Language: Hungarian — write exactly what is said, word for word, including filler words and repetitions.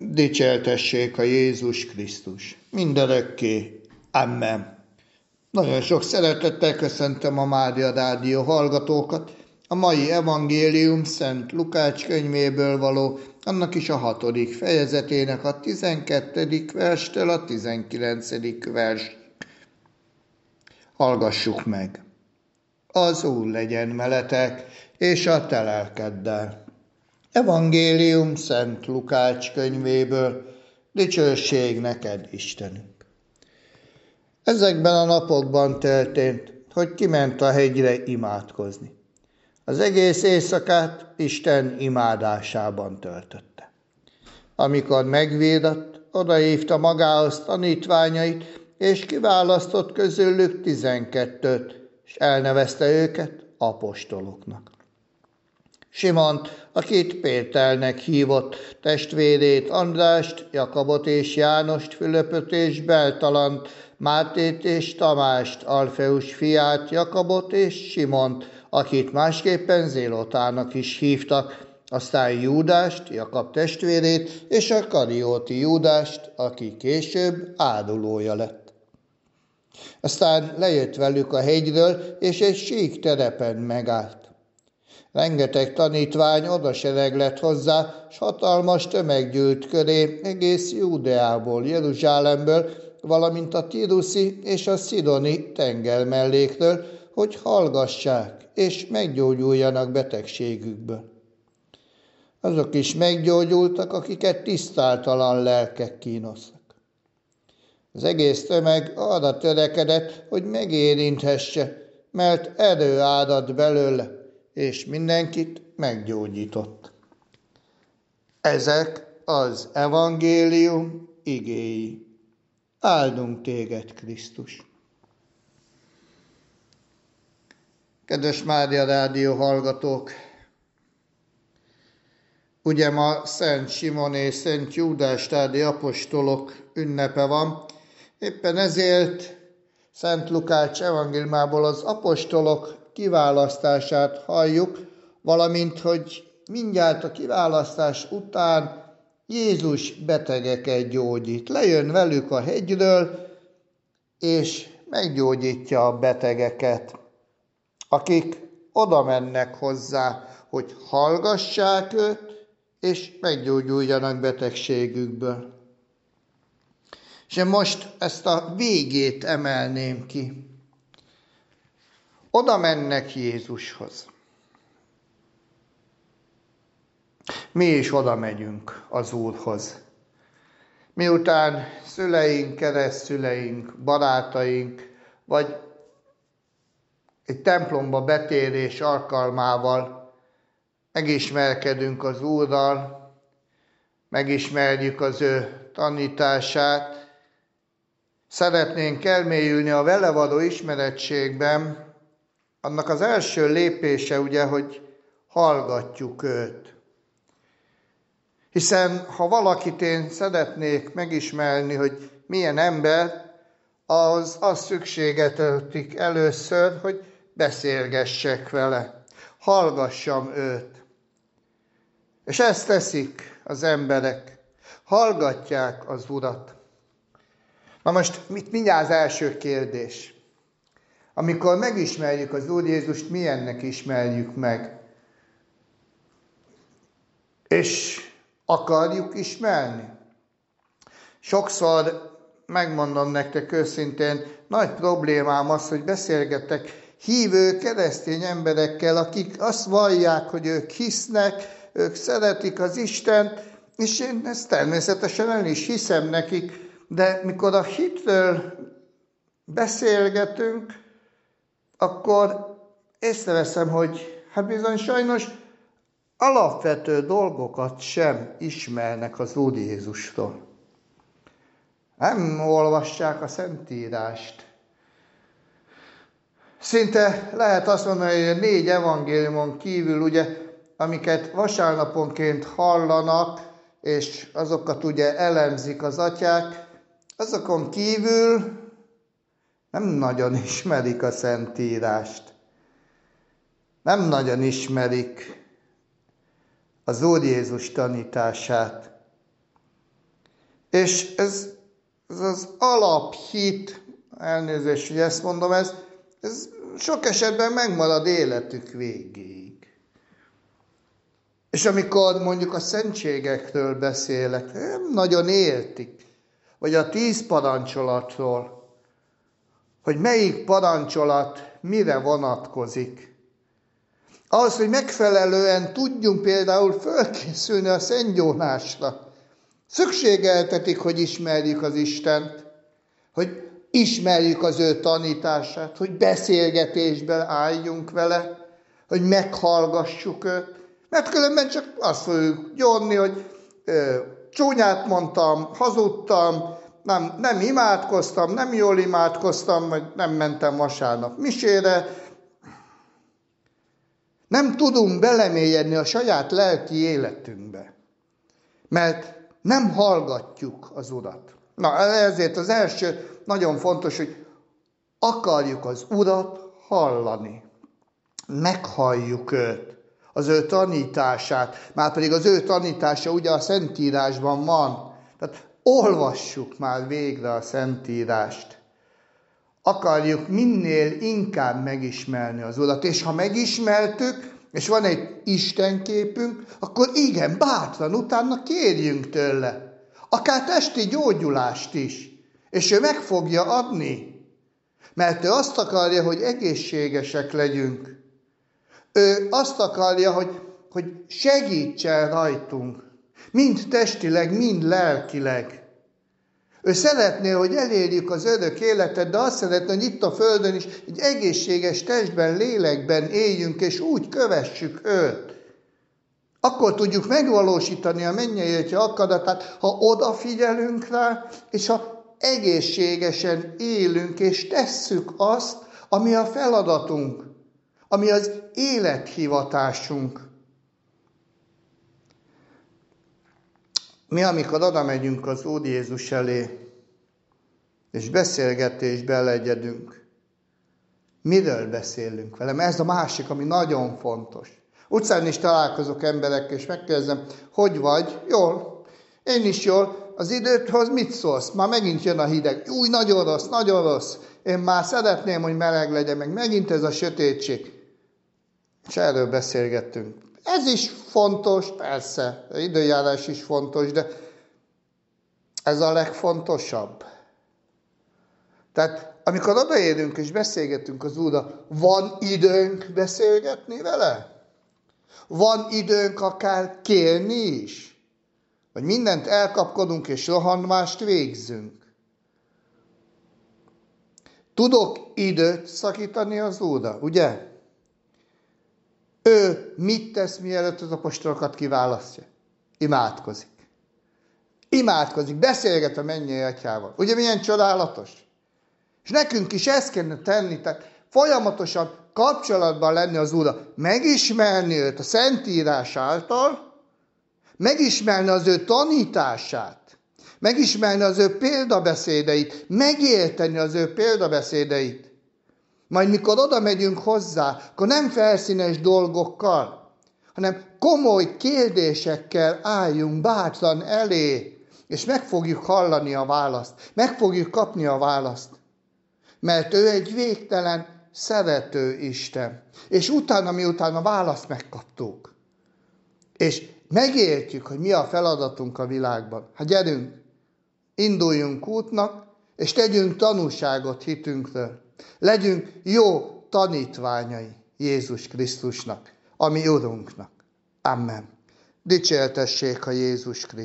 Dicsértessék a Jézus Krisztus. Mindörökké. Amen. Nagyon sok szeretettel köszöntöm a Mária Rádió hallgatókat. A mai evangélium Szent Lukács könyvéből való, annak is a hatodik fejezetének a tizenkettedik verstől a tizenkilencedik vers. Hallgassuk meg. Az Úr legyen veletek, és a te lelkeddel. Evangélium Szent Lukács könyvéből, dicsőség neked, Istenünk. Ezekben a napokban történt, hogy kiment a hegyre imádkozni. Az egész éjszakát Isten imádásában töltötte. Amikor megvédett, odahívta magához tanítványait, és kiválasztott közülük tizenkettőt, és elnevezte őket apostoloknak. Simont, akit Péternek hívott, testvérét Andrást, Jakabot és Jánost, Fülöpöt és Beltalant, Mátét és Tamást, Alfeus fiát, Jakabot és Simont, akit másképpen Zélotának is hívtak, aztán Júdást, Jakab testvérét, és a Karióti Júdást, aki később árulója lett. Aztán lejött velük a hegyről, és egy sík terepen megállt. Rengeteg tanítvány odasereg lett hozzá, s hatalmas tömeg gyűlt köré egész Júdeából, Jeruzsálemből, valamint a Tíruszi és a Szidoni tenger mellékről, hogy hallgassák és meggyógyuljanak betegségükből. Azok is meggyógyultak, akiket tisztátalan lelkek kínoztak. Az egész tömeg arra törekedett, hogy megérinthesse, mert erő árad belőle, és mindenkit meggyógyított. Ezek az evangélium igéi. Áldunk téged, Krisztus! Kedves Mária Rádió hallgatók! Ugye ma Szent Simon és Szent Júdás tádi apostolok ünnepe van, éppen ezért Szent Lukács evangéliumából az apostolok kiválasztását halljuk, valamint, hogy mindjárt a kiválasztás után Jézus betegeket gyógyít. Lejön velük a hegyről, és meggyógyítja a betegeket, akik oda mennek hozzá, hogy hallgassák őt, és meggyógyuljanak betegségükből. És én most ezt a végét emelném ki. Oda mennek Jézushoz. Mi is oda megyünk az Úrhoz. Miután szüleink, keresztszüleink, barátaink, vagy egy templomba betérés alkalmával megismerkedünk az Úrral, megismerjük az ő tanítását, szeretnénk elmélyülni a vele való ismerettségben, annak az első lépése ugye, hogy hallgatjuk őt. Hiszen ha valakit én szeretnék megismerni, hogy milyen ember, az az szükségetetik először, hogy beszélgessek vele, hallgassam őt. És ezt teszik az emberek, hallgatják az Urat. Na most mindjárt az első kérdés. Amikor megismerjük az Úr Jézust, milyennek ismerjük meg? És akarjuk ismerni? Sokszor, megmondom nektek őszintén, nagy problémám az, hogy beszélgetek hívő keresztény emberekkel, akik azt vallják, hogy ők hisznek, ők szeretik az Istent, és én ezt természetesen el is hiszem nekik, de mikor a hitről beszélgetünk, akkor észreveszem, hogy hát bizony sajnos alapvető dolgokat sem ismernek az Úr Jézusról. Nem olvassák a Szentírást. Szinte lehet azt mondani, hogy a négy evangéliumon kívül, ugye, amiket vasárnaponként hallanak, és azokat ugye elemzik az atyák, azokon kívül nem nagyon ismerik a Szentírást. Nem nagyon ismerik az Úr Jézus tanítását. És ez, ez az alaphit, elnézést, hogy ezt mondom, ez, ez sok esetben megmarad életük végéig. És amikor mondjuk a szentségekről beszélek, nem nagyon értik, vagy a tíz parancsolatról, hogy melyik parancsolat mire vonatkozik. Ahhoz, hogy megfelelően tudjunk például fölkészülni a szentgyónásra, szükségeltetik, hogy ismerjük az Istent, hogy ismerjük az ő tanítását, hogy beszélgetésben álljunk vele, hogy meghallgassuk őt, mert különben csak azt fogjuk gyónni, hogy ö, csúnyát mondtam, hazudtam, nem, nem imádkoztam, nem jól imádkoztam, vagy nem mentem vasárnap misére. Nem tudunk belemélyedni a saját lelki életünkbe, mert nem hallgatjuk az Urat. Na, ezért az első nagyon fontos, hogy akarjuk az Urat hallani. Meghalljuk őt, az ő tanítását, már pedig az ő tanítása ugye a Szentírásban van. Tehát olvassuk már végre a Szentírást. Akarjuk minél inkább megismerni az Urat, és ha megismertük, és van egy Istenképünk, akkor igen, bátran utána kérjünk tőle. Akár testi gyógyulást is. És ő meg fogja adni. Mert ő azt akarja, hogy egészségesek legyünk. Ő azt akarja, hogy, hogy segítsen rajtunk. Mind testileg, mind lelkileg. Ő szeretné, hogy elérjük az örök életet, de azt szeretné, hogy itt a Földön is egy egészséges testben, lélekben éljünk, és úgy kövessük őt. Akkor tudjuk megvalósítani a mennyei akaratát, ha odafigyelünk rá, és ha egészségesen élünk, és tesszük azt, ami a feladatunk, ami az élethivatásunk. Mi, amikor oda megyünk az Úr Jézus elé, és beszélgetésbe legyedünk, miről beszélünk vele? Mert ez a másik, ami nagyon fontos. Utcán is találkozok emberekkel, és megkérdezem, hogy vagy? Jól. Én is jól. Az idődhoz mit szólsz? Már megint jön a hideg. Új, nagyon rossz, nagyon rossz. Én már szeretném, hogy meleg legyen, meg megint ez a sötétség. És erről beszélgettünk. Ez is fontos, persze, az időjárás is fontos, de ez a legfontosabb. Tehát amikor odaérünk és beszélgetünk az Úrral, van időnk beszélgetni vele? Van időnk akár kérni is? Vagy mindent elkapkodunk és rohanvást végzünk? Tudok időt szakítani az Úrra, ugye? Ő mit tesz, mielőtt az apostolokat kiválasztja? Imádkozik. Imádkozik, beszélget a mennyei Atyával. Ugye milyen csodálatos? És nekünk is ezt kellene tenni, tehát folyamatosan kapcsolatban lenni az Úrral, megismerni őt a Szentírás által, megismerni az ő tanítását, megismerni az ő példabeszédeit, megérteni az ő példabeszédeit. Majd mikor oda megyünk hozzá, akkor nem felszínes dolgokkal, hanem komoly kérdésekkel álljunk bátran elé, és meg fogjuk hallani a választ, meg fogjuk kapni a választ. Mert ő egy végtelen szerető Isten. És utána, miután a választ megkaptuk, és megértjük, hogy mi a feladatunk a világban. Hát gyerünk, induljunk útnak, és tegyünk tanúságot hitünkről. Legyünk jó tanítványai Jézus Krisztusnak, a mi Urunknak. Amen. Dicsértessék a Jézus Krisztus.